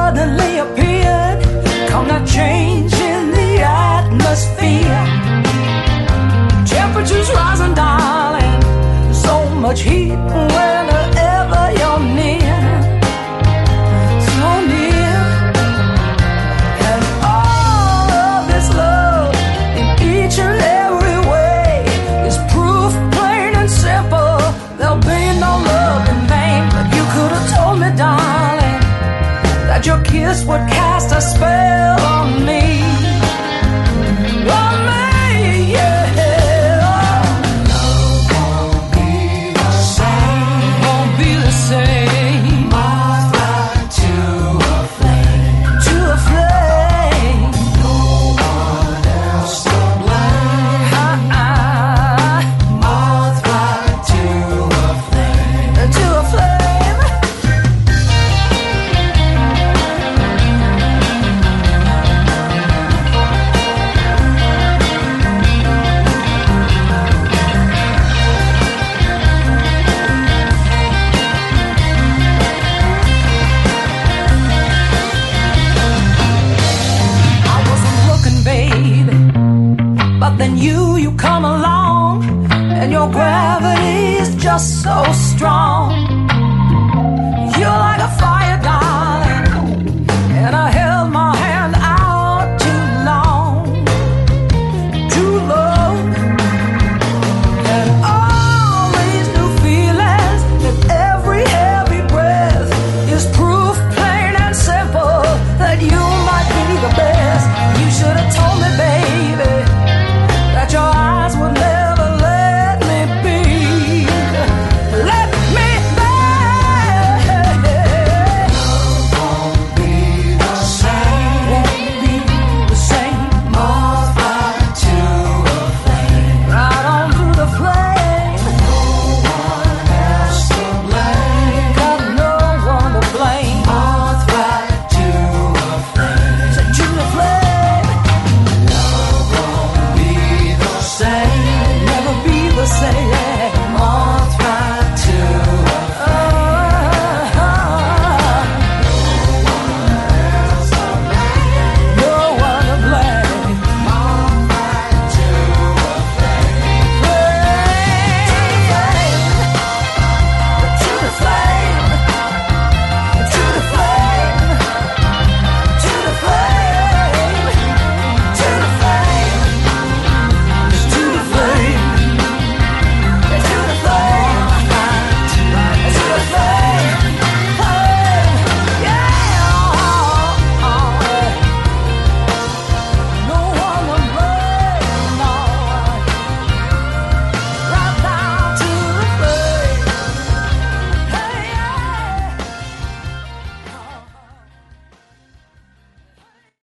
suddenly appeared. Come that change in the atmosphere. Temperatures rising, darling. So much heat whenever you're near. So near. And all of this love in each and every way is proof, plain and simple. There'll be no love in vain. But you could have told me, darling, that your kiss would cast a spell on me. On me, yeah. Love won't be the same. Won't be the same. Moth right to a flame. To a flame. No one else to blame. Moth right to a flame. To a flame. I wasn't looking, babe, but then you come along, and your gravity's just so strong. You're like a